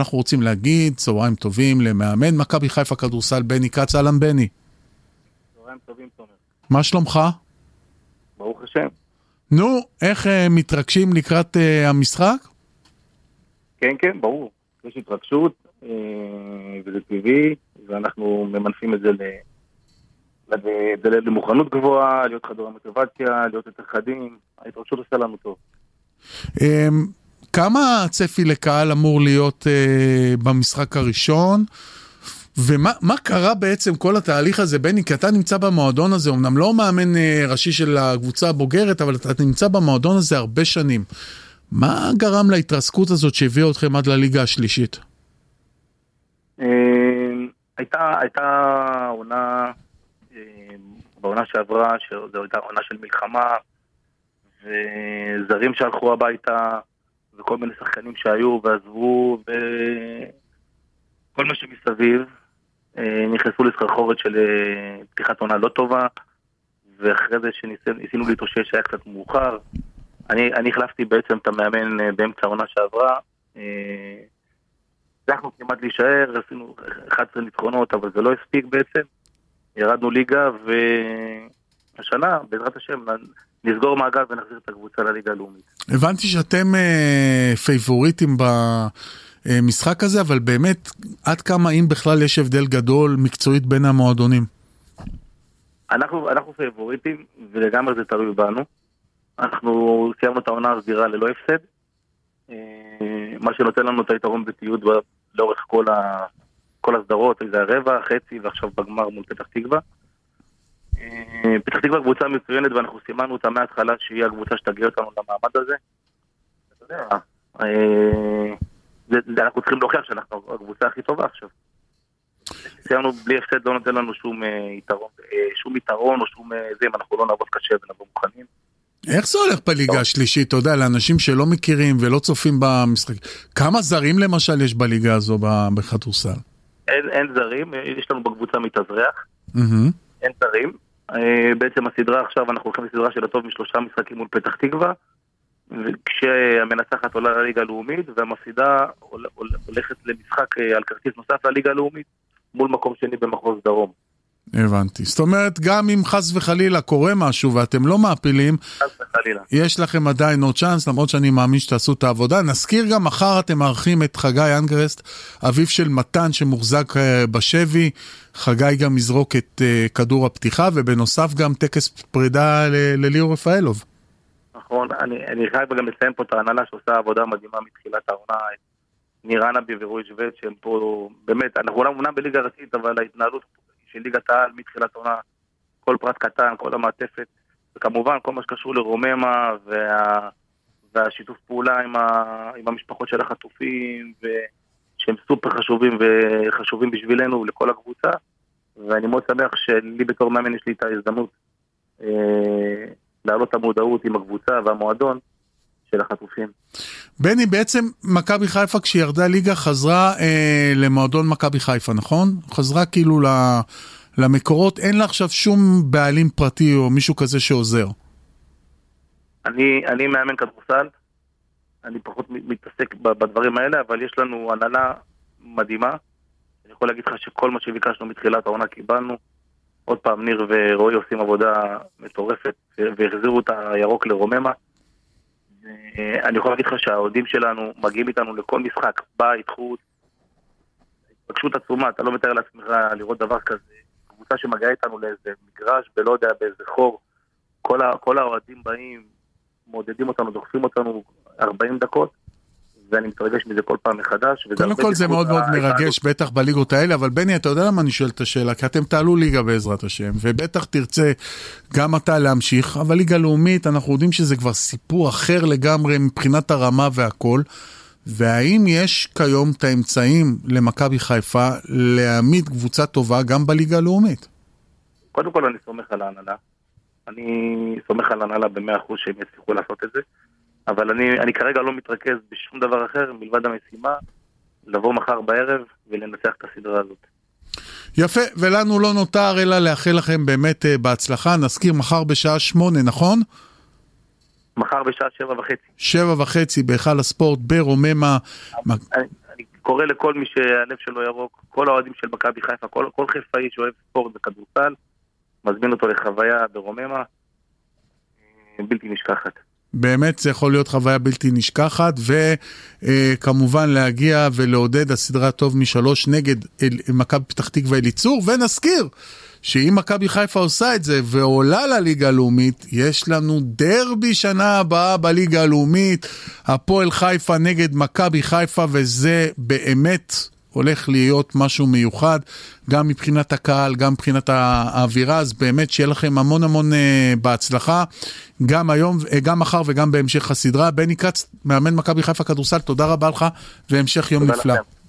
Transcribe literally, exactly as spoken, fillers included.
אנחנו רוצים להגיד צהריים טובים למאמן מכבי חיפה כדורסל בני קץ. אהלן בני. צהריים טובים תומר. מה שלומך? ברוך השם. נו, איך uh, מתרגשים לקראת uh, המשחק? כן, כן, ברור. יש התרגשות, uh, וזה טבעי, ואנחנו ממנפים את זה ל... למוכנות גבוהה, להיות חדור המוטיבציה, להיות יותר חדים. ההתרגשות עושה לנו טוב. Um, כמה צפי לקהל אמור להיות uh, במשחק הראשון? ומה מה קרה בעצם כל התהליך הזה, בני? כי אתה נמצא במועדון הזה, אמנם לא מאמן uh, ראשי של הקבוצה הבוגרת, אבל אתה נמצא במועדון הזה הרבה שנים. מה גרם להתרסקות הזאת שהביאה אתכם עד לליגה השלישית? הייתה, הייתה עונה, בעונה שעברה, שזו הייתה עונה של מלחמה, וזרים שהלכו הביתה, וכל מיני שחקנים שהיו ועזבו, וכל מה שמסביב, נכנסו לסחרחורת של פתיחת עונה לא טובה, ואחרי זה שניסינו להתאושש שהיה קצת מאוחר. אני, אני החלפתי בעצם את המאמן באמצע העונה שעברה, הצלחנו כמעט להישאר, עשינו אחת עשרה ניצחונות, אבל זה לא הספיק בעצם, ירדנו ליגה, והשנה, בעזרת השם, נסגור מעגל ונחזיר את הקבוצה לליגה הלאומית. הבנתי שאתם אה, פייבוריטים במשחק הזה, אבל באמת, עד כמה, אם בכלל יש הבדל גדול מקצועית בין המועדונים? אנחנו, אנחנו פייבוריטים, ולגמרי זה תלוי בנו. אנחנו סיימנו את העונה הסדירה ללא הפסד, מה שנותן לנו את היתרון בתיעוד לאורך כל, ה... כל הסדרות, זה הרבע, חצי, ועכשיו בגמר מול פתח תקווה. פתח תקווה קבוצה מצוינת, ואנחנו סימנו אותה מההתחלה שהיא הקבוצה שתגיע אותנו למעמד הזה. אתה יודע, זה, זה אנחנו צריכים להוכיח שאנחנו הקבוצה הכי טובה עכשיו. סיימנו בלי הפסד, לא נותן לנו שום יתרון, שום יתרון או שום זה, אם אנחנו לא נעבוד קשה ונבוא מוכנים. איך זה הולך בליגה השלישית, אתה יודע, לאנשים שלא מכירים ולא צופים במשחק? כמה זרים למשל יש בליגה הזו בכדורסל? אין, אין זרים, יש לנו בקבוצה מתאזרח, אין זרים. בעצם הסדרה עכשיו, אנחנו הולכים לסדרה של הטוב משלושה משחקים מול פתח תקווה, כשהמנצחת עולה לליגה הלאומית, והמפסידה הולכת למשחק על כרטיס נוסף לליגה הלאומית, מול מקום שני במחוז דרום. הבנתי. זאת אומרת, גם אם חס וחלילה קורה משהו ואתם לא מעפילים, חס וחלילה. יש לכם עדיין עוד צ'אנס, למרות שאני מאמין שתעשו את העבודה. נזכיר גם, מחר אתם מארחים את חגי אנגרסט, אביו של מתן שמוחזק בשבי. חגי גם יזרוק את כדור הפתיחה, ובנוסף גם טקס פרידה לליאור רפאלוב. נכון, אני, אני חייב גם לסיים פה את ההנהלה שעושה עבודה מדהימה מתחילת העונה, ניר נבי ורועי שוויץ, שהם פה, באמת, אנחנו לא מונעים בליגה ארצית, אבל ההתנהלות של ליגת העל מתחילת עונה, כל פרט קטן, כל המעטפת, וכמובן כל מה שקשור לרוממה וה, והשיתוף פעולה עם, ה, עם המשפחות של החטופים, שהם סופר חשובים וחשובים בשבילנו ולכל הקבוצה, ואני מאוד שמח שלי בתור מאמן יש לי את ההזדמנות אה, להעלות את המודעות עם הקבוצה והמועדון של החטופים. בני, בעצם מכבי חיפה כשירדה ליגה חזרה אה, למועדון מכבי חיפה, נכון? חזרה כאילו ל, למקורות, אין לה עכשיו שום בעלים פרטי או מישהו כזה שעוזר. אני, אני מאמן כדורסל, אני פחות מתעסק בדברים האלה, אבל יש לנו הנהלה מדהימה. אני יכול להגיד לך שכל מה שביקשנו מתחילת העונה קיבלנו. עוד פעם, ניר ורועי עושים עבודה מטורפת, והחזירו את הירוק לרוממה. אני יכול להגיד לך שהעודים שלנו מגיעים איתנו לכל משחק, בית, חוץ, התפגשות עצומה, אתה לא מתאר לעצמך לראות דבר כזה, קבוצה שמגיעה איתנו לאיזה מגרש, ולא יודע, באיזה חור, כל, ה, כל העודים באים, מודדים אותנו, דוחפים אותנו ארבעים דקות, ואני מתרגש מזה כל פעם מחדש. קודם כל זה מאוד מאוד מרגש, בטח בליגות האלה, אבל בני, אתה יודע למה אני שואל את השאלה? כי אתם תעלו ליגה בעזרת השם, ובטח תרצה גם אתה להמשיך, אבל ליגה לאומית, אנחנו יודעים שזה כבר סיפור אחר לגמרי מבחינת הרמה והכל, והאם יש כיום את האמצעים למכבי חיפה להעמיד קבוצה טובה גם בליגה הלאומית? קודם כל אני סומך על ההנהלה, אני סומך על ההנהלה ב-מאה אחוז שהם יצליחו לעשות את זה, אבל אני, אני כרגע לא מתרכז בשום דבר אחר מלבד המשימה, לבוא מחר בערב ולנצח את הסדרה הזאת. יפה, ולנו לא נותר אלא לאחל לכם באמת בהצלחה. נזכיר מחר בשעה שמונה, נכון? מחר בשעה שבע וחצי. שבע וחצי בהיכל הספורט ברוממה. אני, אני קורא לכל מי שהלב שלו ירוק, כל האוהדים של מכבי חיפה, כל, כל חיפאי שאוהב ספורט וכדורסל, מזמין אותו לחוויה ברוממה, בלתי נשכחת. באמת זה יכול להיות חוויה בלתי נשכחת, וכמובן להגיע ולעודד הסדרה טוב משלוש נגד מכבי פתח תקווה אליצור, ונזכיר שאם מכבי חיפה עושה את זה ועולה לליגה הלאומית, יש לנו דרבי שנה הבאה בליגה הלאומית, הפועל חיפה נגד מכבי חיפה, וזה באמת הולך להיות משהו מיוחד, גם מבחינת הקהל, גם מבחינת האווירה, אז באמת שיהיה לכם המון המון uh, בהצלחה, גם היום, גם מחר וגם בהמשך הסדרה. בני קץ, מאמן מכבי חיפה כדורסל, תודה רבה לך, והמשך יום נפלא. לכם.